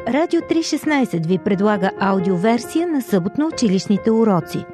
Радио 316 ви предлага аудиоверсия на съботно-училищните уроци.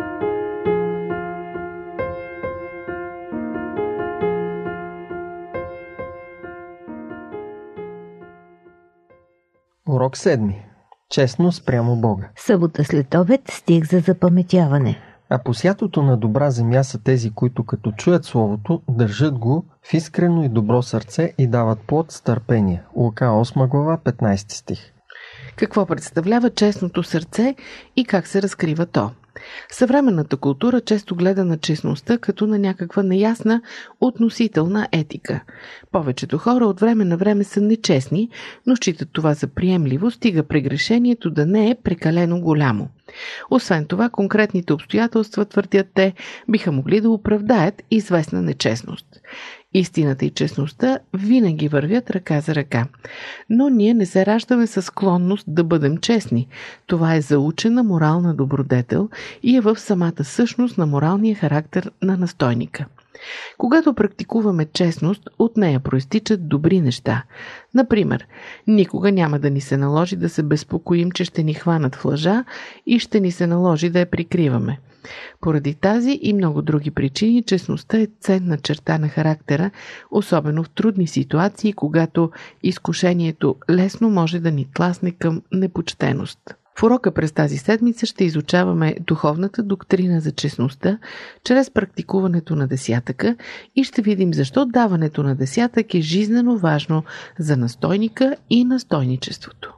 Урок 7. Честно спрямо Бога. Събота след обед, стих за запаметяване. А посятото на добра земя са тези, които като чуят Словото, държат го в искрено и добро сърце и дават плод с търпение. Лука 8 глава, 15 стих. Какво представлява честното сърце и как се разкрива то? Съвременната култура често гледа на честността като на някаква неясна относителна етика. Повечето хора от време на време са нечестни, но считат това за приемливо, стига прегрешението да не е прекалено голямо. Освен това, конкретните обстоятелства, твърдят те, биха могли да оправдаят известна нечестност. Истината и честността винаги вървят ръка за ръка. Но ние не се раждаме със склонност да бъдем честни. Това е заучена морална добродетел и е в самата същност на моралния характер на настойника. Когато практикуваме честност, от нея проистичат добри неща. Например, никога няма да ни се наложи да се безпокоим, че ще ни хванат в лъжа и ще ни се наложи да я прикриваме. Поради тази и много други причини, честността е ценна черта на характера, особено в трудни ситуации, когато изкушението лесно може да ни тласне към непочтеност. В урока през тази седмица ще изучаваме духовната доктрина за честността чрез практикуването на десятъка и ще видим защо даването на десятък е жизнено важно за настойника и настойничеството.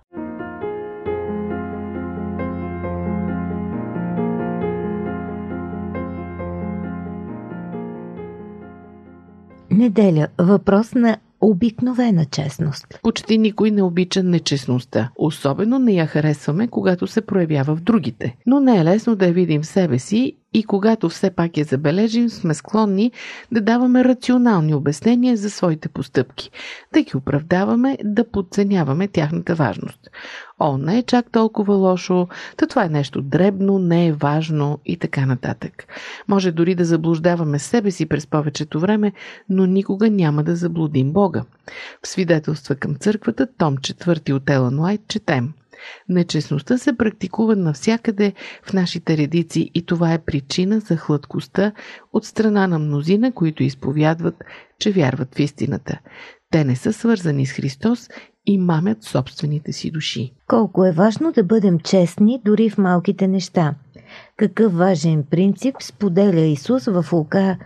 Неделя. Въпрос на обикновена честност. Почти никой не обича нечестността. Особено не я харесваме, когато се проявява в другите. Но не е лесно да я видим в себе си и когато все пак я забележим, сме склонни да даваме рационални обяснения за своите постъпки, да ги оправдаваме, да подценяваме тяхната важност. О, не е чак толкова лошо, това е нещо дребно, не е важно и така нататък. Може дори да заблуждаваме себе си през повечето време, но никога няма да заблудим Бога. В свидетелства към църквата, том 4 от Елън Уайт, четем: нечестността се практикува навсякъде в нашите редици и това е причина за хлъткостта от страна на мнозина, които изповядват, че вярват в истината. Те не са свързани с Христос и мамят собствените си души. Колко е важно да бъдем честни дори в малките неща. Какъв важен принцип споделя Исус в Лука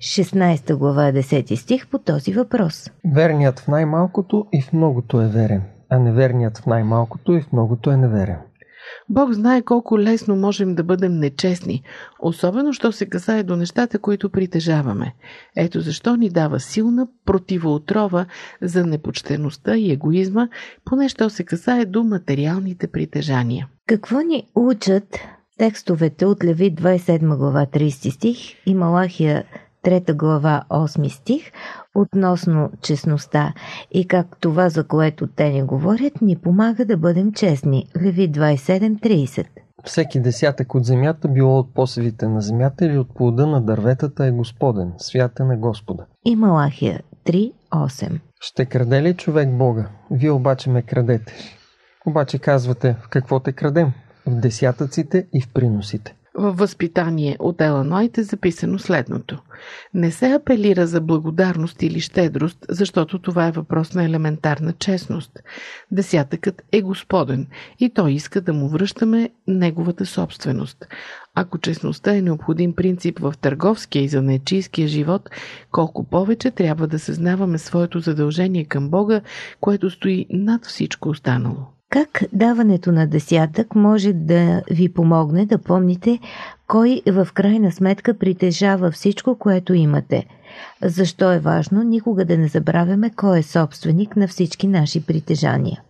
16 глава 10 стих по този въпрос? Верният в най-малкото и в многото е верен, а неверният в най-малкото и в многото е неверен. Бог знае колко лесно можем да бъдем нечестни, особено що се касае до нещата, които притежаваме. Ето защо ни дава силна противоотрова за непочтеността и егоизма, поне що се касае до материалните притежания. Какво ни учат текстовете от Левит 27 глава 30 стих и Малахия 3 глава 8 стих относно честността и как това, за което те ни говорят, ни помага да бъдем честни? Левит 27:30. Всеки десятък от земята, било от посевите на земята или от плода на дърветата, е Господен, свят е на Господа. И Малахия 3:8. Ще краде ли човек Бога? Вие обаче ме крадете. Обаче казвате, в какво те крадем? В десятъците и в приносите. Във възпитание от Елън Уайт е записано следното: не се апелира за благодарност или щедрост, защото това е въпрос на елементарна честност. Десятъкът е Господен и той иска да му връщаме неговата собственост. Ако честността е необходим принцип в търговския и занаятчийския живот, колко повече трябва да съзнаваме своето задължение към Бога, което стои над всичко останало. Как даването на десятък може да ви помогне да помните кой в крайна сметка притежава всичко, което имате? Защо е важно никога да не забравяме кой е собственик на всички наши притежания?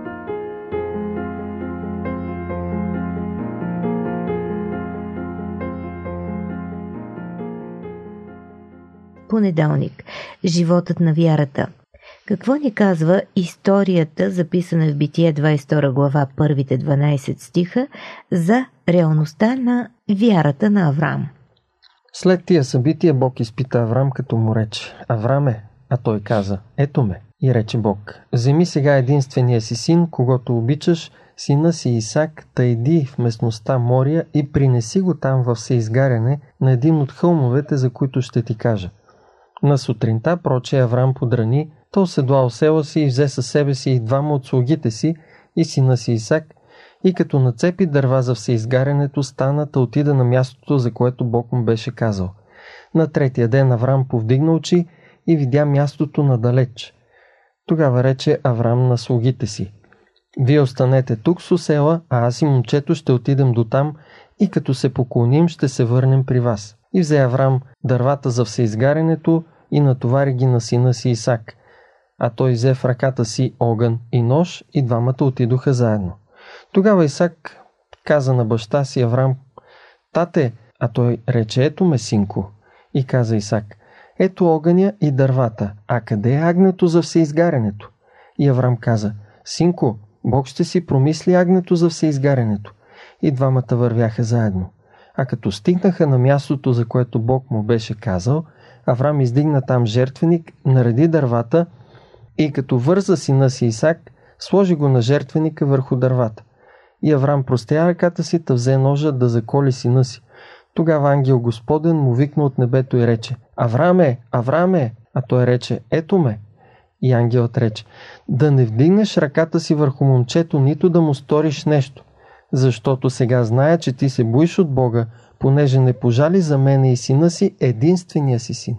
Понеделник. Животът на вярата. Какво ни казва историята, записана в Битие 22 глава, първите 12 стиха, за реалността на вярата на Авраам? След тия събития Бог изпита Авраам, като му рече: Авраме, а той каза: ето ме. И рече Бог: вземи сега единствения си син, когато обичаш, сина си Исак, та иди в местността Мория и принеси го там в всеизгаряне на един от хълмовете, за които ще ти кажа. На сутринта проче Аврам подрани, то седлал села си и взе със себе си и двама от слугите си и сина си Исак, и като нацепи дърва за всеизгарянето, стана, та отида на мястото, за което Бог му беше казал. На третия ден Аврам повдигна очи и видя мястото надалеч. Тогава рече Аврам на слугите си: вие останете тук с осела, а аз и момчето ще отидем до там и като се поклоним, ще се върнем при вас. И взе Аврам дървата за всеизгарянето и натовари ги на сина си Исак. А той взе в ръката си огън и нож и двамата отидоха заедно. Тогава Исак каза на баща си Аврам: тате, а той рече: ето ме, синко. И каза Исак: ето огъня и дървата, а къде е агнето за всеизгарянето? И Аврам каза: синко, Бог ще си промисли агнето за всеизгарянето. И двамата вървяха заедно. А като стигнаха на мястото, за което Бог му беше казал, Аврам издигна там жертвеник, нареди дървата и като върза сина си Исак, сложи го на жертвеника върху дървата. И Аврам простря ръката си, та взе ножа да заколи сина си. Тогава ангел Господен му викна от небето и рече: Авраме, Авраме! А той рече: ето ме. И ангелът рече: да не вдигнеш ръката си върху момчето, нито да му сториш нещо, защото сега зная, че ти се боиш от Бога, понеже не пожали за мене и сина си, единствения си син.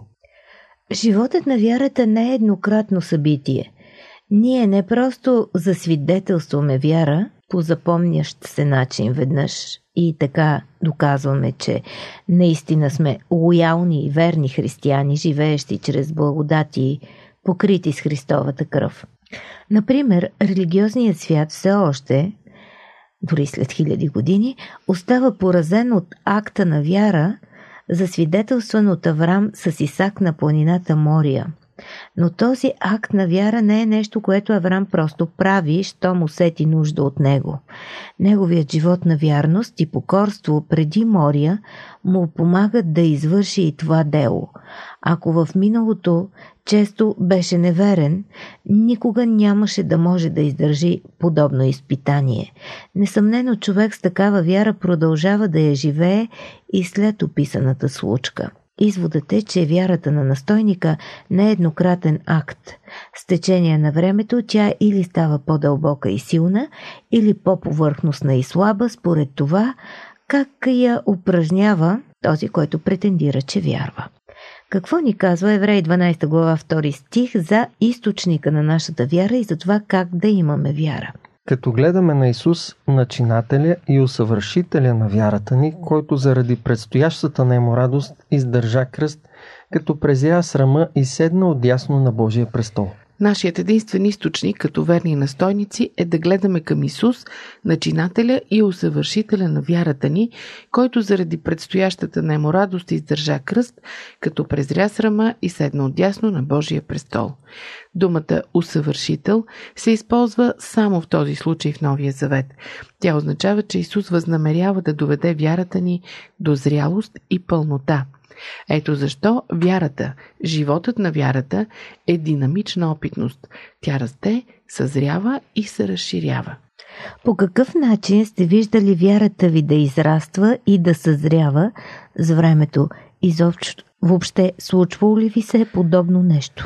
Животът на вярата не е еднократно събитие. Ние не просто засвидетелстваме вяра по запомнящ се начин веднъж и така доказваме, че наистина сме лоялни и верни християни, живеещи чрез благодати, покрити с Христовата кръв. Например, религиозният свят все още, дори след 1000 години, остава поразен от акта на вяра, засвидетелстван от Аврам с Исак на планината Мория. Но този акт на вяра не е нещо, което Аврам просто прави, щом усети нужда от него. Неговият живот на вярност и покорство преди Мория му помагат да извърши и това дело. Ако в миналото често беше неверен, никога нямаше да може да издържи подобно изпитание. Несъмнено човек с такава вяра продължава да я живее и след описаната случка. Изводът е, че вярата на настойника не е еднократен акт. С течение на времето тя или става по-дълбока и силна, или по-повърхностна и слаба, според това как я упражнява този, който претендира, че вярва. Какво ни казва Евреи 12 глава 2 стих за източника на нашата вяра и за това как да имаме вяра? Като гледаме на Исус, начинателя и усъвършителя на вярата ни, който заради предстоящата нему радост издържа кръст, като презря срама и седна отдясно на Божия престол. Нашият единствен източник, като верни настойници, е да гледаме към Исус, начинателя и усъвършителя на вярата ни, който заради предстоящата нему радост издържа кръст, като презря срама и седна отдясно на Божия престол. Думата усъвършител се използва само в този случай в Новия Завет. Тя означава, че Исус възнамерява да доведе вярата ни до зрялост и пълнота. Ето защо вярата, животът на вярата е динамична опитност. Тя расте, съзрява и се разширява. По какъв начин сте виждали вярата ви да израства и да съзрява с времето? Изобщо, въобще, случвало ли ви се подобно нещо?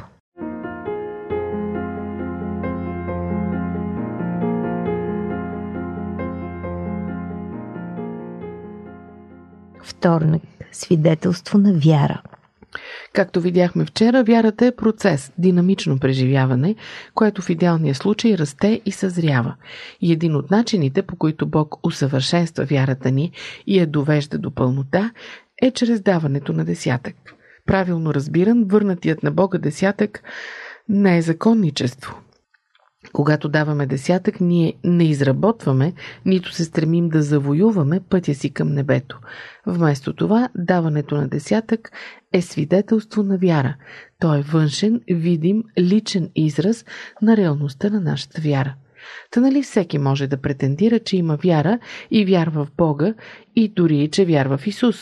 Вторник. Свидетелство на вяра. Както видяхме вчера, вярата е процес, динамично преживяване, което в идеалния случай расте и съзрява. И един от начините, по които Бог усъвършенства вярата ни и я довежда до пълнота, е чрез даването на десятък. Правилно разбиран, върнатият на Бога десятък не е законничество. Когато даваме десятък, ние не изработваме, нито се стремим да завоюваме пътя си към небето. Вместо това, даването на десятък е свидетелство на вяра. То е външен, видим, личен израз на реалността на нашата вяра. Та нали всеки може да претендира, че има вяра и вярва в Бога и дори, че вярва в Исус?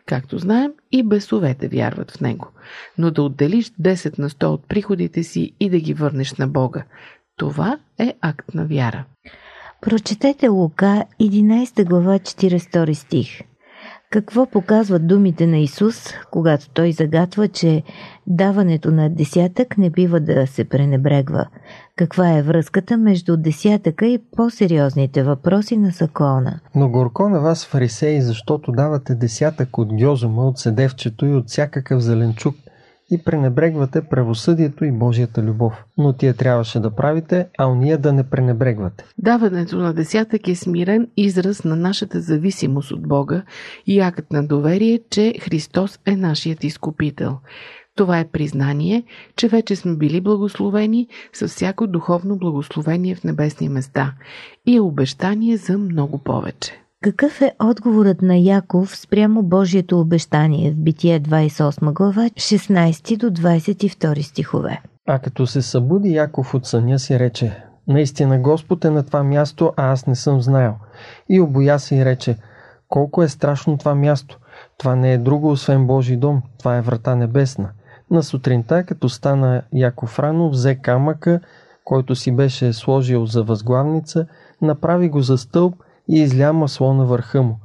Както знаем, и бесовете вярват в него. Но да отделиш 10 на 100 от приходите си и да ги върнеш на Бога, това е акт на вяра. Прочетете Лука, 11 глава, 42 стих. Какво показват думите на Исус, когато Той загатва, че даването на десятък не бива да се пренебрегва? Каква е връзката между десятъка и по-сериозните въпроси на закона? Но горко на вас, фарисеи, защото давате десятък от гьозума, от седевчето и от всякакъв зеленчук и пренебрегвате правосъдието и Божията любов. Но тие трябваше да правите, а уния да не пренебрегвате. Даването на десятък е смирен израз на нашата зависимост от Бога и акт на доверие, че Христос е нашият изкупител. Това е признание, че вече сме били благословени с всяко духовно благословение в небесни места и е обещание за много повече. Какъв е отговорът на Яков спрямо Божието обещание в Битие 28 глава, 16 до 22 стихове? А като се събуди Яков от съня си, рече: наистина Господ е на това място, а аз не съм знаел. И обоя се и рече: колко е страшно това място. Това не е друго освен Божий дом, това е врата небесна. На сутринта, като стана Яков рано, взе камъка, който си беше сложил за възглавница, направи го за стълб и изля масло на върха му.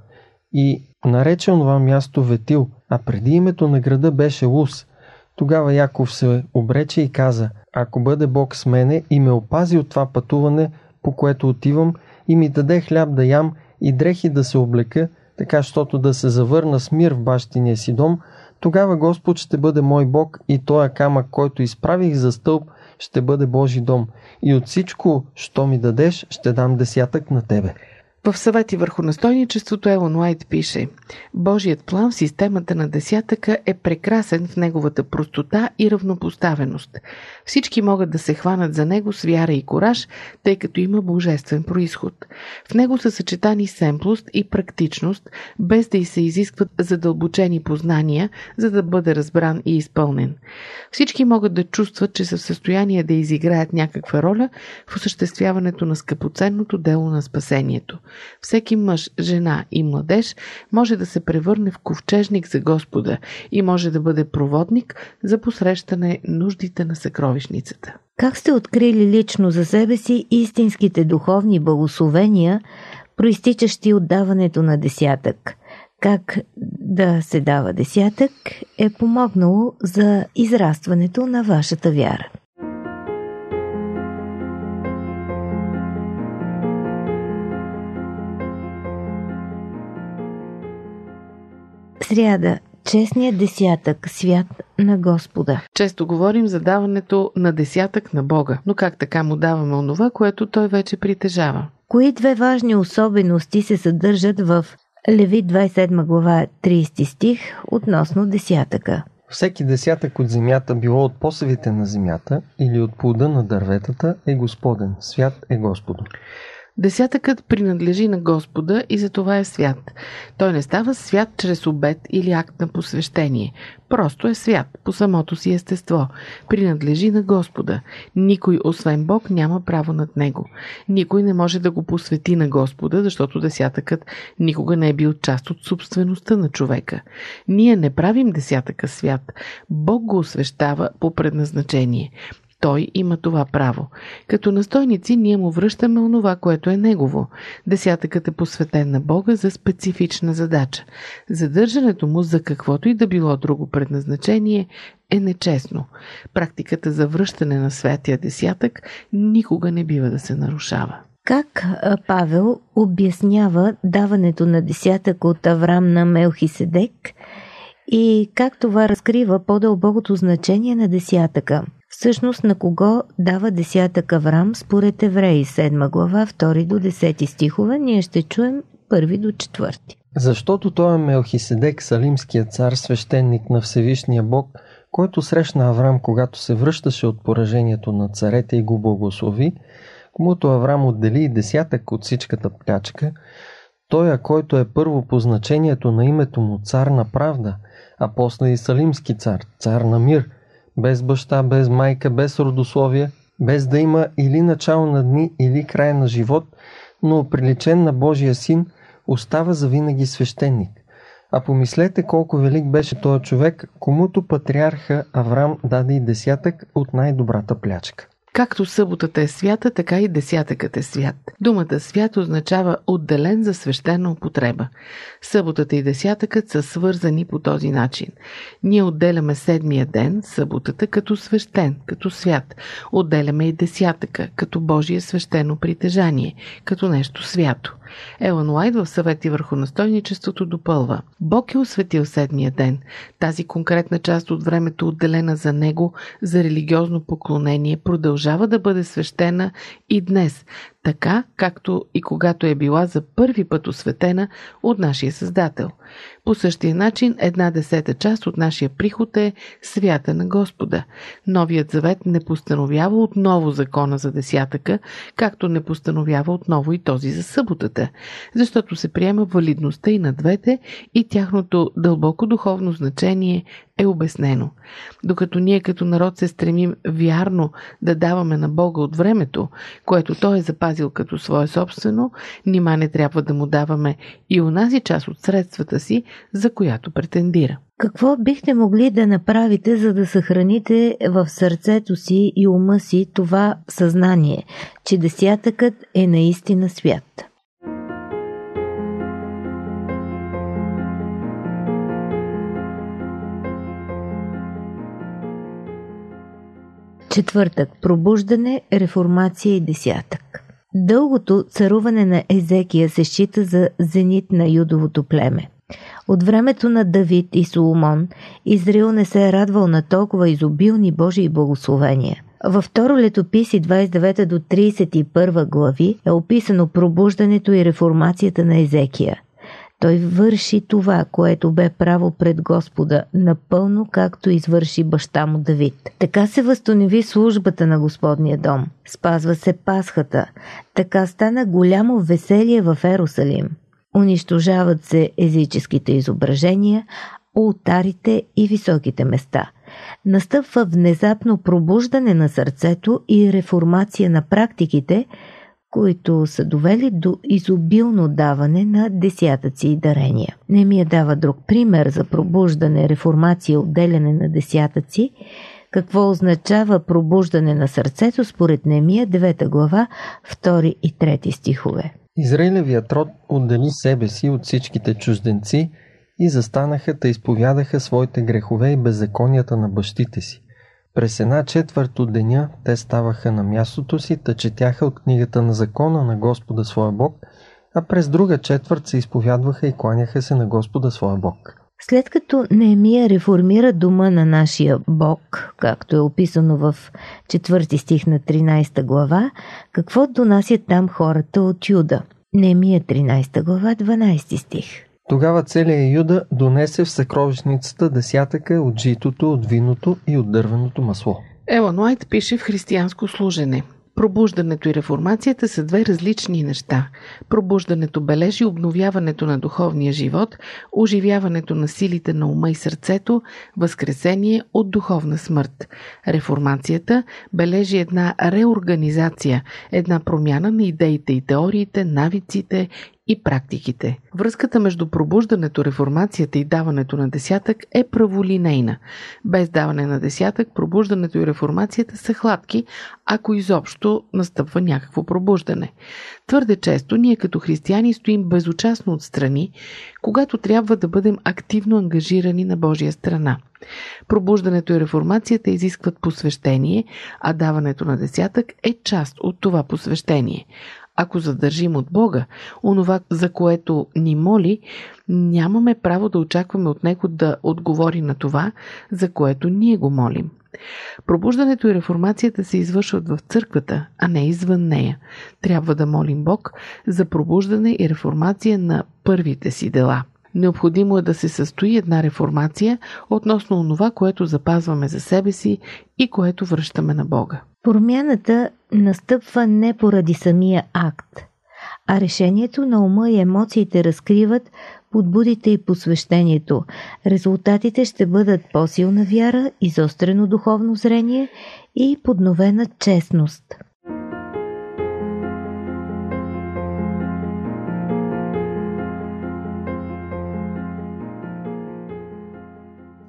И нарече онова място Ветил, а преди името на града беше Луз. Тогава Яков се обрече и каза: ако бъде Бог с мене и ме опази от това пътуване, по което отивам, и ми даде хляб да ям и дрехи да се облека, така щото да се завърна с мир в бащиния си дом, тогава Господ ще бъде мой Бог и тоя камък, който изправих за стълб, ще бъде Божи дом. И от всичко, що ми дадеш, ще дам десятък на тебе. В съвети върху настойничеството Елън Уайт пише: Божият план в системата на десятъка е прекрасен в неговата простота и равнопоставеност. Всички могат да се хванат за него с вяра и кураж, тъй като има божествен произход. В него са съчетани семплост и практичност, без да й се изискват задълбочени познания, за да бъде разбран и изпълнен. Всички могат да чувстват, че са в състояние да изиграят някаква роля в осъществяването на скъпоценното дело на спасението. Всеки мъж, жена и младеж може да се превърне в ковчежник за Господа и може да бъде проводник за посрещане нуждите на съкровищницата. Как сте открили лично за себе си истинските духовни благословения, проистичащи от даването на десятък? Как да се дава десятък е помогнало за израстването на вашата вяра? Сряда. Честният десятък, свят на Господа. Често говорим за даването на десятък на Бога, но как така му даваме онова, което Той вече притежава? Кои две важни особености се съдържат в Левит 27 глава 30 стих относно десятъка? Всеки десятък от земята, било от посевите на земята или от плода на дърветата, е Господен. Свят е Господу. Десятъкът принадлежи на Господа и за това е свят. Той не става свят чрез обет или акт на посвещение. Просто е свят по самото си естество. Принадлежи на Господа. Никой освен Бог няма право над него. Никой не може да го посвети на Господа, защото десятъкът никога не е бил част от собствеността на човека. Ние не правим десятъка свят. Бог го освещава по предназначение. Той има това право. Като настойници ние му връщаме онова, което е негово. Десятъкът е посветен на Бога за специфична задача. Задържането му за каквото и да било друго предназначение е нечестно. Практиката за връщане на святия десятък никога не бива да се нарушава. Как Павел обяснява даването на десятък от Аврам на Мелхиседек и как това разкрива по-дълбокото значение на десятъка? Всъщност на кого дава десятък Аврам според Евреи 7 глава 2 до 10 стихове, ние ще чуем 1 до 4. Защото той е Мелхиседек, салимският цар, свещеник на Всевишния Бог, който срещна Аврам, когато се връщаше от поражението на царете и го благослови, комуто Аврам отдели и десятък от всичката плячка, той, който е първо по значението на името му цар на правда, а после и салимски цар, цар на мир, без баща, без майка, без родословие, без да има или начало на дни, или край на живот, но приличен на Божия син, остава завинаги свещеник. А помислете колко велик беше този човек, комуто патриарха Аврам даде и десятък от най-добрата плячка. Както съботата е свята, така и десятъкът е свят. Думата свят означава отделен за свещена употреба. Съботата и десятъкът са свързани по този начин. Ние отделяме седмия ден, съботата, като свещен, като свят. Отделяме и десятъка, като Божие свещено притежание, като нещо свято. Елън Уайт в Съвети върху настойничеството допълва: Бог е осветил седмия ден, тази конкретна част от времето, отделена за него, за религиозно поклонение, продължава да бъде свещена и днес, така както и когато е била за първи път осветена от нашия Създател. По същия начин 1/10 част от нашия приход е свята на Господа. Новият завет не постановява отново закона за десятъка, както не постановява отново и този за съботата, защото се приема валидността и на двете и тяхното дълбоко духовно значение е обяснено. Докато ние като народ се стремим вярно да даваме на Бога от времето, което Той е запазил като свое собствено, нима не трябва да му даваме и онази част от средствата си, за която претендира. Какво бихте могли да направите, за да съхраните в сърцето си и ума си това съзнание, че десятъкът е наистина свят? Четвъртък. Пробуждане, реформация и десятък. Дългото царуване на Езекия се счита за зенит на Юдовото племе. От времето на Давид и Соломон Израил не се е радвал на толкова изобилни Божии благословения. Във второ летописи 29 до 31 глави е описано пробуждането и реформацията на Езекия. Той върши това, което бе право пред Господа, напълно както извърши баща му Давид. Така се възстанови службата на Господния дом. Спазва се Пасхата. Така стана голямо веселие в Ерусалим. Унищожават се езическите изображения, олтарите и високите места. Настъпва внезапно пробуждане на сърцето и реформация на практиките, които са довели до изобилно даване на десятъци и дарения. Немия дава друг пример за пробуждане, реформация и отделяне на десятъци. Какво означава пробуждане на сърцето според Немия, 9 глава, 2 и 3 стихове. Израилевият род отдели себе си от всичките чужденци и застанаха да изповядаха своите грехове и беззаконията на бащите си. През 1/4 от деня те ставаха на мястото си, та четяха от книгата на закона на Господа своя Бог, а през друга четвърт се изповядваха и кланяха се на Господа своя Бог. След като Неемия реформира дома на нашия Бог, както е описано в 4 стих на 13 глава, какво донасят там хората от Юда? Неемия 13 глава, 12 стих. Тогава целият Юда донесе в съкровищницата десятъка от житото, от виното и от дървеното масло. Елън Уайт пише в Християнско служене: Пробуждането и реформацията са две различни неща. Пробуждането бележи обновяването на духовния живот, оживяването на силите на ума и сърцето, възкресение от духовна смърт. Реформацията бележи една реорганизация, една промяна на идеите и теориите, навиците и практиките. Връзката между пробуждането, реформацията и даването на десятък е праволинейна. Без даване на десятък, пробуждането и реформацията са хладки, ако изобщо настъпва някакво пробуждане. Твърде често ние като християни стоим безучастно отстрани, когато трябва да бъдем активно ангажирани на Божия страна. Пробуждането и реформацията изискват посвещение, а даването на десятък е част от това посвещение. Ако задържим от Бога онова, за което ни моли, нямаме право да очакваме от Него да отговори на това, за което ние го молим. Пробуждането и реформацията се извършват в църквата, а не извън нея. Трябва да молим Бог за пробуждане и реформация на първите си дела. Необходимо е да се състои една реформация относно онова, което запазваме за себе си и което връщаме на Бога. Промяната настъпва не поради самия акт, а решението на ума и емоциите разкриват подбудите и посвещението. Резултатите ще бъдат по-силна вяра, изострено духовно зрение и подновена честност.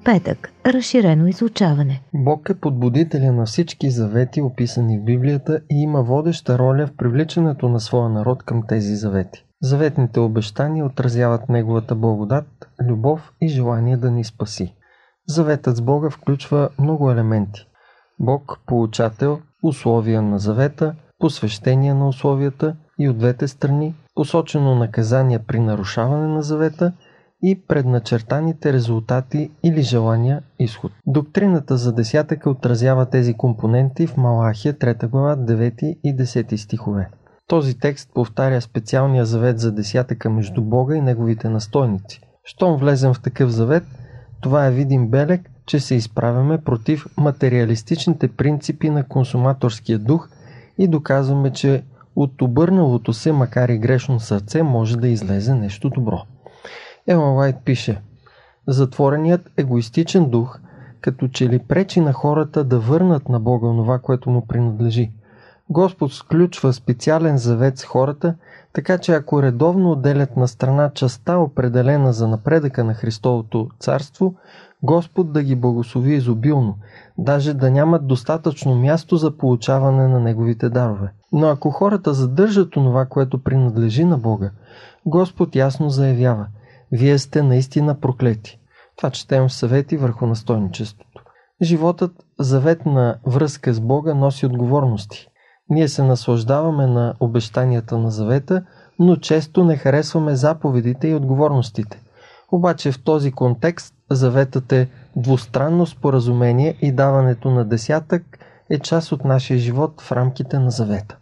петък – разширено изучаване. Бог е подбудителя на всички завети, описани в Библията, и има водеща роля в привличането на своя народ към тези завети. Заветните обещания отразяват Неговата благодат, любов и желание да ни спаси. Заветът с Бога включва много елементи. Бог – получател, условия на завета, посвещение на условията и от двете страни, посочено наказание при нарушаване на завета и предначертаните резултати или желания изход. Доктрината за десятъка отразява тези компоненти в Малахия 3 глава 9 и 10 стихове. Този текст повтаря специалния завет за десятъка между Бога и неговите настойници. Щом влезем в такъв завет, това е видим белег, че се изправяме против материалистичните принципи на консуматорския дух и доказваме, че от обърналото се, макар и грешно сърце, може да излезе нещо добро. Елън Уайт пише: затвореният егоистичен дух като че ли пречи на хората да върнат на Бога онова, което му принадлежи. Господ сключва специален завет с хората, така че ако редовно отделят на страна частта, определена за напредъка на Христовото царство, Господ да ги благослови изобилно, даже да нямат достатъчно място за получаване на Неговите дарове. Но ако хората задържат онова, което принадлежи на Бога, Господ ясно заявява: вие сте наистина проклети. Това четем в съвети върху настойничеството. Животът, завет на връзка с Бога, носи отговорности. Ние се наслаждаваме на обещанията на завета, но често не харесваме заповедите и отговорностите. Обаче в този контекст заветът е двустранно споразумение и даването на десятък е част от нашия живот в рамките на завета.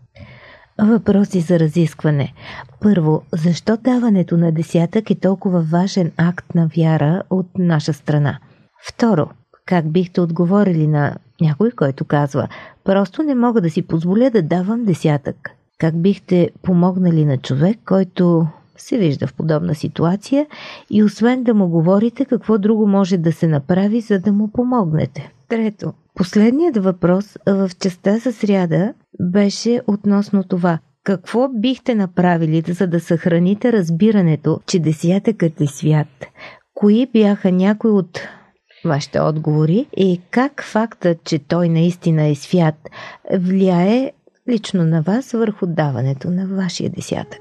Въпроси за разискване. Първо, защо даването на десятък е толкова важен акт на вяра от наша страна? Второ, как бихте отговорили на някой, който казва: просто не мога да си позволя да давам десятък? Как бихте помогнали на човек, който се вижда в подобна ситуация и освен да му говорите, какво друго може да се направи, за да му помогнете? Трето, последният въпрос в частта за сряда беше относно това: какво бихте направили, за да съхраните разбирането, че десятъкът е свят? Кои бяха някои от вашите отговори и как фактът, че той наистина е свят, влияе лично на вас върху даването на вашия десятък?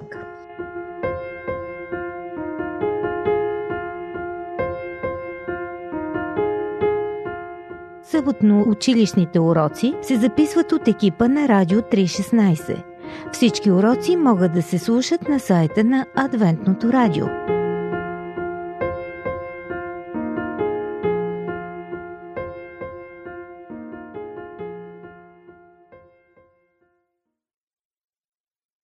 Съботно-училищните уроци се записват от екипа на Радио 316. Всички уроци могат да се слушат на сайта на Адвентното радио.